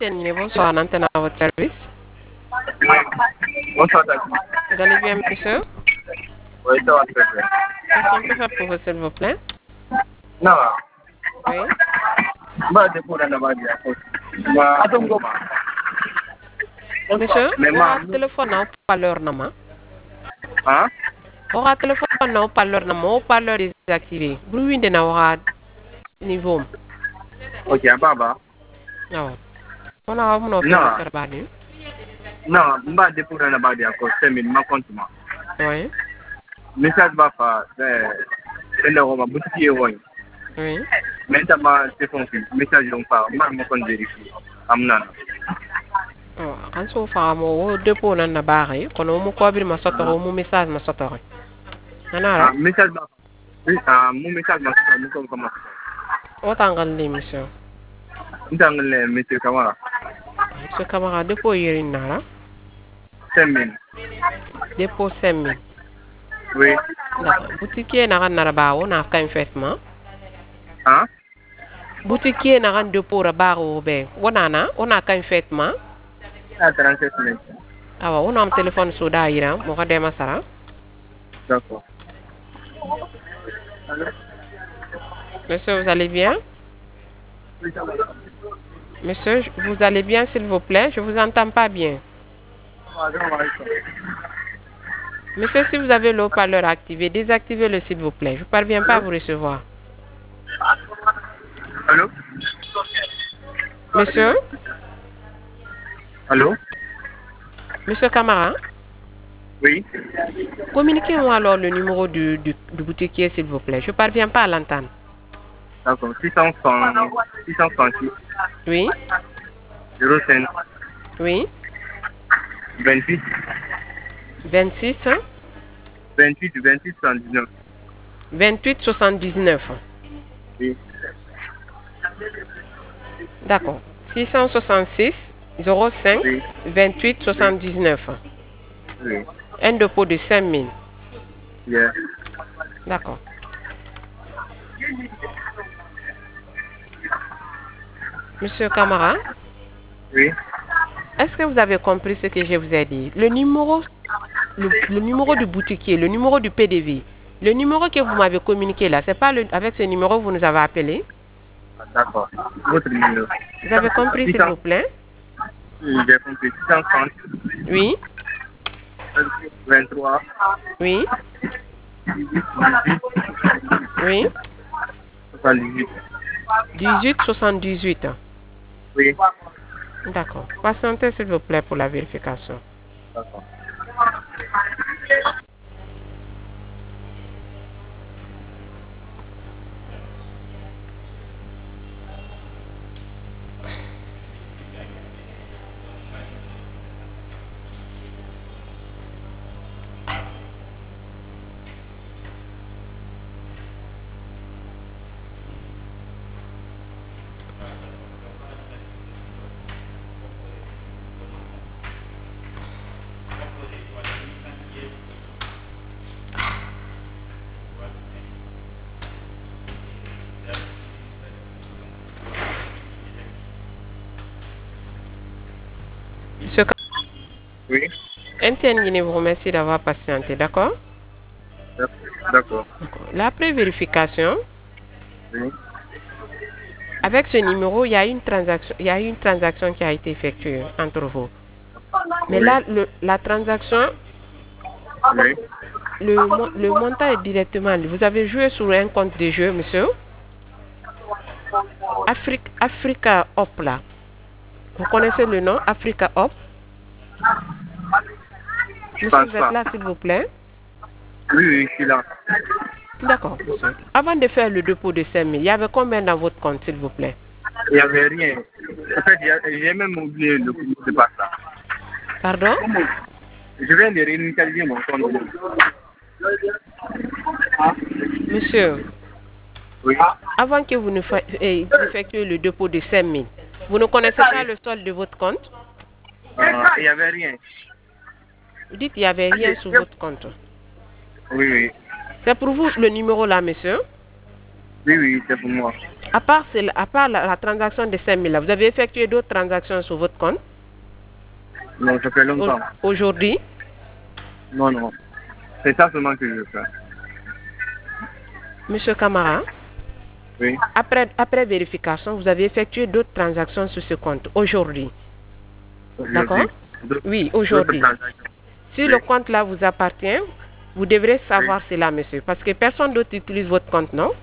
Terminé, bonsoir, l'antenne à votre service. Bonsoir, David. Vous allez bien, monsieur? Oui, ça va très bien. Qu'est-ce qu'on peut faire pour vous, s'il vous plaît? Non, Oui. bah, c'est pour la Navadia. Bah, Monsieur, mais on a téléphone au parleur, non? Hein? On a téléphone au parleur, non? Au parleur désactivé. Bruit de n'aura niveau. Ok, Baba. Non. On a un autre Non, sur Bani. non, bah, c'est pour la Navadia. C'est ma compte. Oui. Message va pas. C'est le roman. Boutique est loin. Oui. Maintenant, c'est son fils. Message non pas. Moi, je me vérifier. Amnan. Kan so fa mo wo dépôt nan na baaxi kono mu ko bir ma sotoro mu message ma sotoro anara Message va pas. Mon message m'a fait. Nous sommes comme ça. o tangal ni monsieur Dans le métier Kamara. monsieur Camara dépôt yiri nara 5 000. dépôt 5000 Oui. d'accord boutique na kan nara baawo na kan faitement Hein? boutique na kan dépôt ra baawo be wonana ona kan faitement À 37 000. awa wona am téléphone so da yira mo ko dema sara D'accord. monsieur vous allez bien monsieur vous allez bien s'il vous plaît je vous entends pas bien. Monsieur, si vous avez le haut-parleur activé, désactivez-le s'il vous plaît. Je ne parviens pas à vous recevoir. Allô? Monsieur? Allô? Monsieur Camara? Oui. Communiquez-moi alors le numéro du boutiquier s'il vous plaît. Je ne parviens pas à l'entendre. D'accord. 636 Oui? 05 Oui? 28 26 28 28 79. 28 79. Oui. D'accord. 666 05 Oui. 28 79. Oui. Un dépôt de 5000. Yeah. D'accord. Monsieur Camara, Oui. est-ce que vous avez compris ce que je vous ai dit? Le numéro du boutiquier, le numéro du PDV, le numéro que vous m'avez communiqué là, c'est pas avec ce numéro que vous nous avez appelé? D'accord. Votre numéro. Vous avez compris s'il vous plaît? Oui, j'ai compris. 630 Oui, 23 oui, 18 oui. 78. 18 78. Oui. D'accord. Patientez s'il vous plaît pour la vérification. D'accord. Monsieur Oui. Interne vous remercie d'avoir patienté, d'accord? D'accord. La pré-vérification, Oui. avec ce numéro, il y a une transaction qui a été effectuée entre vous. Mais Oui. là, la transaction, Oui. le montant est directement. Vous avez joué sur un compte de jeu, monsieur? Africa Hop là. Vous connaissez le nom Africa Hop? Je Monsieur, pense vous êtes pas. là, s'il vous plaît? Oui, oui, je suis là. D'accord, monsieur. Avant de faire le dépôt de 5000, il y avait combien dans votre compte, s'il vous plaît? Il n'y avait rien. En fait, j'ai même oublié le mot de passe là. Pardon? Je viens de réinitialiser mon compte. Monsieur, Oui. avant que vous ne effectuiez le dépôt de 5000, vous ne connaissez pas le solde de votre compte? Il n'y avait rien. Vous dites qu'il n'y avait rien sur votre compte. Oui, oui. C'est pour vous le numéro là, monsieur? Oui, oui, c'est pour moi. À part la transaction de 5 000 là, vous avez effectué d'autres transactions sur votre compte Non, ça fait longtemps. aujourd'hui? Non, non. C'est ça seulement que je fais. Monsieur Camara, Oui. après vérification, vous avez effectué d'autres transactions sur ce compte aujourd'hui. D'accord? Oui, aujourd'hui. Si le compte là vous appartient, vous devrez savoir cela, monsieur, parce que personne d'autre utilise votre compte, non?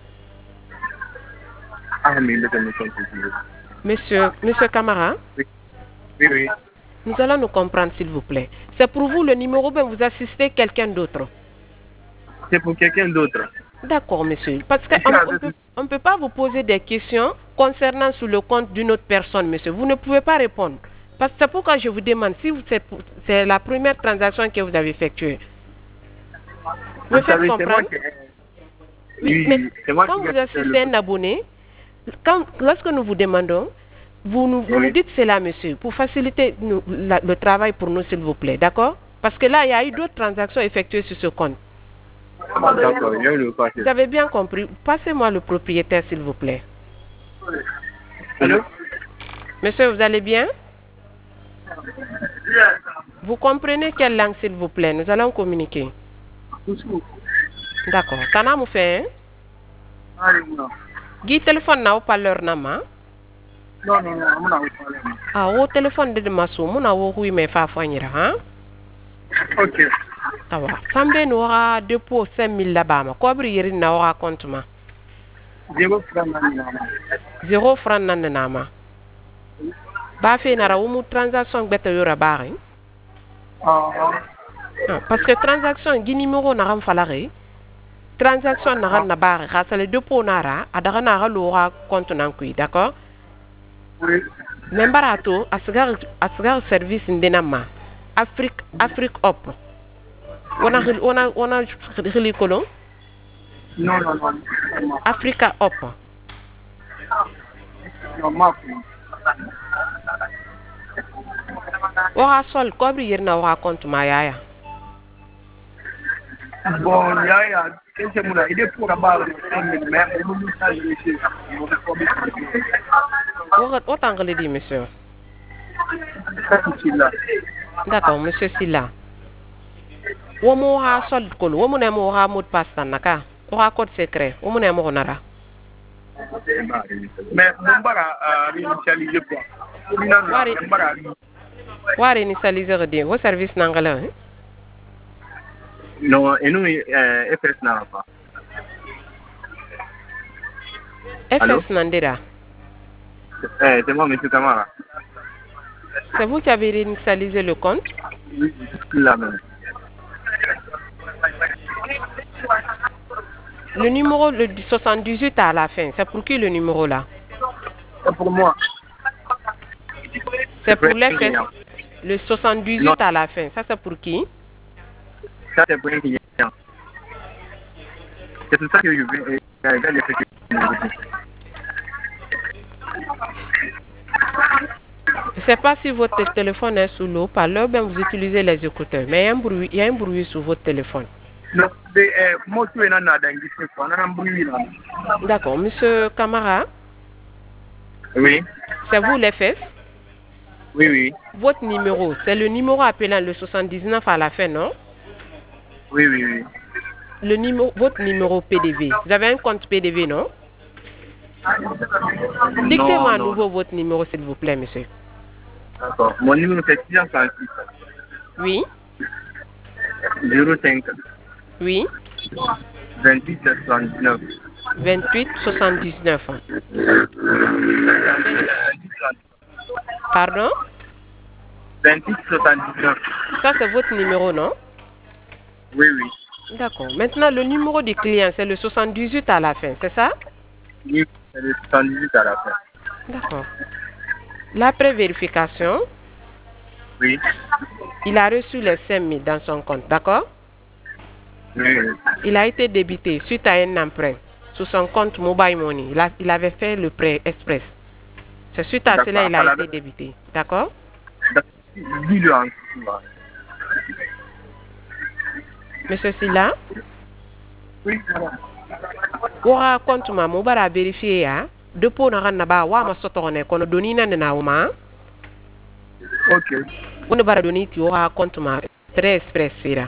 Ah, mais laissez-moi continuer. Monsieur Camara, Oui, oui, oui. nous allons nous comprendre, s'il vous plaît. C'est pour vous le numéro, ben vous assistez quelqu'un d'autre. C'est pour quelqu'un d'autre. D'accord, monsieur. Parce qu'on ne peut pas vous poser des questions concernant sur le compte d'une autre personne, monsieur. Vous ne pouvez pas répondre. Parce que c'est pourquoi je vous demande si c'est la première transaction que vous avez effectuée. Me faites C'est moi comprendre? qui... Oui, Oui, mais c'est moi quand qui vous assistez un abonné, lorsque nous vous demandons, vous nous dites cela, monsieur, pour faciliter le travail pour nous, s'il vous plaît. D'accord? Parce que là, il y a eu d'autres transactions effectuées sur ce compte. D'accord, je vais le passer. Vous avez bien compris. Passez-moi le propriétaire, s'il vous plaît. Allô? Monsieur, vous allez bien? Vous comprenez quelle langue, s'il vous plaît? Nous allons communiquer. D'accord. Kana mu fait? Guy téléphone na haut-parleur na ma? Non, non, non, on a parlé. Ah, au téléphone de maso, mon awo hui me fa fanyira, hein? Ok. Awa. Sambe no ha dépôt 5 000 là-bas, ma. Kobri yiri na wa compte ma. 0 francs nan. 0 franc nan na ma. Ba fe na ra umu transaction beta yora bari. Parce que transaction gi numéro na ram falare. Transaction na ran na bari, khasa le dépôt na ra, adaga na ra lo ha compte nan kui, d'accord? Oui. Membarato asgar service ndenama. Afrique Op. On a hili kolon? Non, non, non. Africa Op. Non, ma Ora sol kobri yirna wa compte ma yaya. Bon, qu'est-ce que il est pour la barre, mais What angle dit, monsieur? là. D'accord, monsieur Silla. Womo ha sol kolo, womo ne mo ha mot passe naka. Ora code secret, womo ne mo nara. Mais mon bara a réinitialisé quoi? Wari initialiser de vos services n'angala, hein? Non, et nous, FS n'a pas. FS Nandera. C'est moi, monsieur Camara. C'est vous qui avez réinitialisé le compte? Oui, là même. Le numéro le 78 à la fin, c'est pour qui le numéro là? C'est pour moi. C'est pour l'FS. Le 78 à la fin, ça c'est pour qui? Ça c'est pour un client. C'est pour ça que je vais Je ne sais pas si votre téléphone est sous l'eau, par là, ben vous utilisez les écouteurs, mais il y a un bruit sur votre téléphone. Non, moi je suis un bruit là. D'accord, monsieur Camara. Oui. C'est vous l'FS? Oui, oui. Votre numéro, c'est le numéro appelant le 79 à la fin, non? Oui, oui, oui. Votre numéro PDV. Vous avez un compte PDV, non? Dictez-moi à nouveau votre numéro, s'il vous plaît, monsieur. D'accord. Mon numéro c'est 636. Oui. 05. Oui. 28 79. 28 79. Pardon? 28 79. Ça, c'est votre numéro, non? Oui, oui. D'accord. Maintenant, le numéro du client, c'est le 78 à la fin, c'est ça? Oui, c'est le 78 à la fin. D'accord. L'après-vérification, oui. Il a reçu les 5 000 dans son compte, d'accord? Oui. Il a été débité suite à un emprunt sur son compte Mobile Money. Il avait fait le prêt express. C'est suite à cela qu'il a été débité, d'accord? Dis-le en Monsieur Silla? Oui, Wora compte ma mo bara vérifier ya. Dépôt na ran na ba wa ma sotone kono doni na na ma. Ok. Wona bara doni ti wora compte ma très express sira.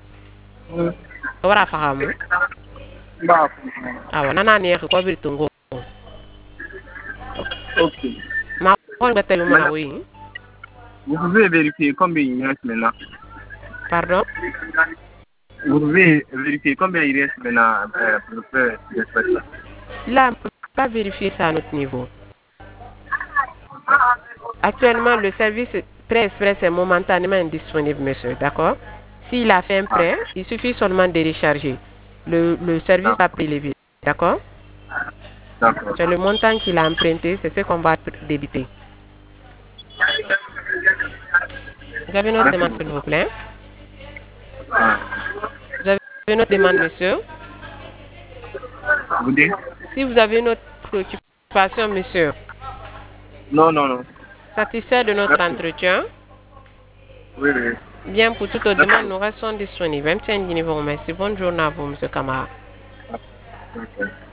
Wora fahamu. Bah. Awa nana ne ko bir tungo. Ok. Ma on bata yo ma oui. Vous pouvez vérifier combien il reste maintenant. Pardon? Vous pouvez vérifier combien il reste maintenant pour le faire d'espèce. Là, on ne peut pas vérifier ça à notre niveau. Actuellement, le service prêt express est momentanément indisponible, monsieur. D'accord? S'il a fait un prêt, il suffit seulement de recharger. Le service va prélever. D'accord? D'accord. C'est le montant qu'il a emprunté, c'est ce qu'on va débiter. Vous avez une autre demande, s'il vous plaît? Vous avez une autre demande, monsieur? Vous dites? Si vous avez une autre préoccupation, monsieur. Non, non, non. Satisfait de notre entretien? Oui, oui. Bien, pour toute autre demande, nous restons disponibles. Merci, merci. Bonne journée à vous, monsieur Kamara. Okay.